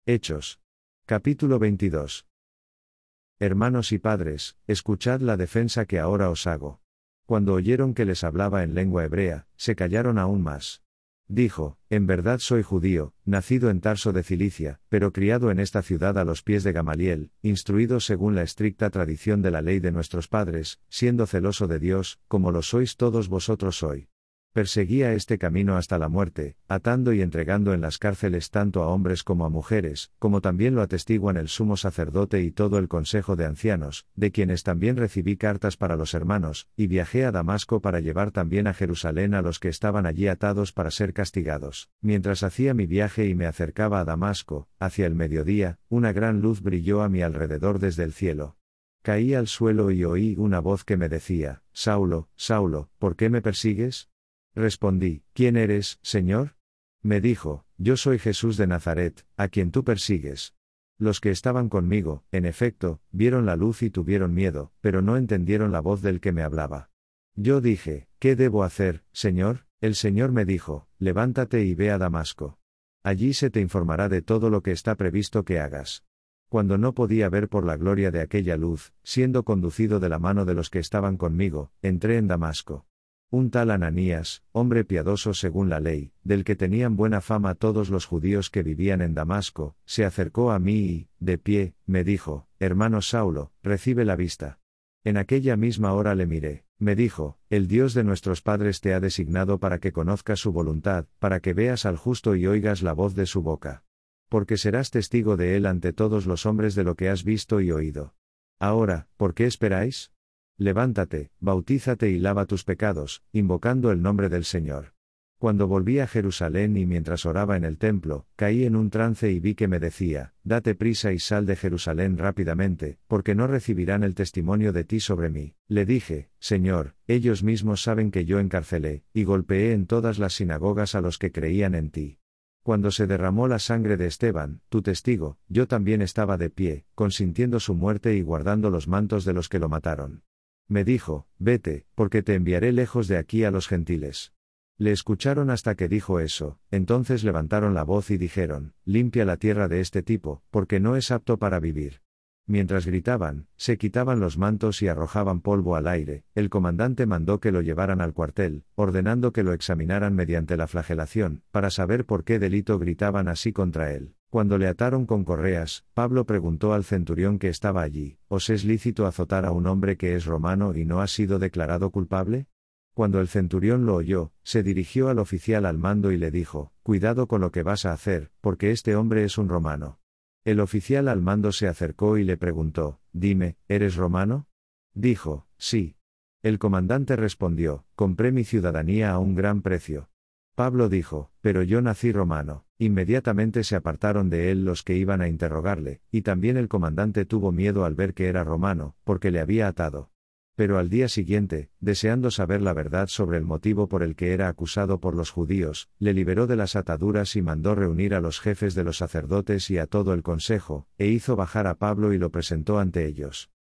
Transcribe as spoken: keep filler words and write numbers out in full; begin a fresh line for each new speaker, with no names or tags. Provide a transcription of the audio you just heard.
Hechos. Capítulo veintidós. Hermanos y padres, escuchad la defensa que ahora os hago. Cuando oyeron que les hablaba en lengua hebrea, se callaron aún más. Dijo, en verdad soy judío, nacido en Tarso de Cilicia, pero criado en esta ciudad a los pies de Gamaliel, instruido según la estricta tradición de la ley de nuestros padres, siendo celoso de Dios, como lo sois todos vosotros hoy. Perseguía este camino hasta la muerte, atando y entregando en las cárceles tanto a hombres como a mujeres, como también lo atestiguan el sumo sacerdote y todo el consejo de ancianos, de quienes también recibí cartas para los hermanos, y viajé a Damasco para llevar también a Jerusalén a los que estaban allí atados para ser castigados. Mientras hacía mi viaje y me acercaba a Damasco, hacia el mediodía, una gran luz brilló a mi alrededor desde el cielo. Caí al suelo y oí una voz que me decía, Saulo, Saulo, ¿por qué me persigues? Respondí, ¿quién eres, Señor? Me dijo, yo soy Jesús de Nazaret, a quien tú persigues. Los que estaban conmigo, en efecto, vieron la luz y tuvieron miedo, pero no entendieron la voz del que me hablaba. Yo dije, ¿qué debo hacer, Señor? El Señor me dijo, levántate y ve a Damasco. Allí se te informará de todo lo que está previsto que hagas. Cuando no podía ver por la gloria de aquella luz, siendo conducido de la mano de los que estaban conmigo, entré en Damasco. Un tal Ananías, hombre piadoso según la ley, del que tenían buena fama todos los judíos que vivían en Damasco, se acercó a mí y, de pie, me dijo, hermano Saulo, recibe la vista. En aquella misma hora le miré, me dijo, el Dios de nuestros padres te ha designado para que conozcas su voluntad, para que veas al justo y oigas la voz de su boca. Porque serás testigo de él ante todos los hombres de lo que has visto y oído. Ahora, ¿por qué esperáis? Levántate, bautízate y lava tus pecados, invocando el nombre del Señor. Cuando volví a Jerusalén y mientras oraba en el templo, caí en un trance y vi que me decía, date prisa y sal de Jerusalén rápidamente, porque no recibirán el testimonio de ti sobre mí. Le dije, Señor, ellos mismos saben que yo encarcelé, y golpeé en todas las sinagogas a los que creían en ti. Cuando se derramó la sangre de Esteban, tu testigo, yo también estaba de pie, consintiendo su muerte y guardando los mantos de los que lo mataron. Me dijo, vete, porque te enviaré lejos de aquí a los gentiles. Le escucharon hasta que dijo eso, entonces levantaron la voz y dijeron, limpia la tierra de este tipo, porque no es apto para vivir. Mientras gritaban, se quitaban los mantos y arrojaban polvo al aire, el comandante mandó que lo llevaran al cuartel, ordenando que lo examinaran mediante la flagelación, para saber por qué delito gritaban así contra él. Cuando le ataron con correas, Pablo preguntó al centurión que estaba allí, ¿os es lícito azotar a un hombre que es romano y no ha sido declarado culpable? Cuando el centurión lo oyó, se dirigió al oficial al mando y le dijo, cuidado con lo que vas a hacer, porque este hombre es un romano. El oficial al mando se acercó y le preguntó, dime, ¿eres romano? Dijo, sí. El comandante respondió, compré mi ciudadanía a un gran precio. Pablo dijo, pero yo nací romano. Inmediatamente se apartaron de él los que iban a interrogarle, y también el comandante tuvo miedo al ver que era romano, porque le había atado. Pero al día siguiente, deseando saber la verdad sobre el motivo por el que era acusado por los judíos, le liberó de las ataduras y mandó reunir a los jefes de los sacerdotes y a todo el consejo, e hizo bajar a Pablo y lo presentó ante ellos.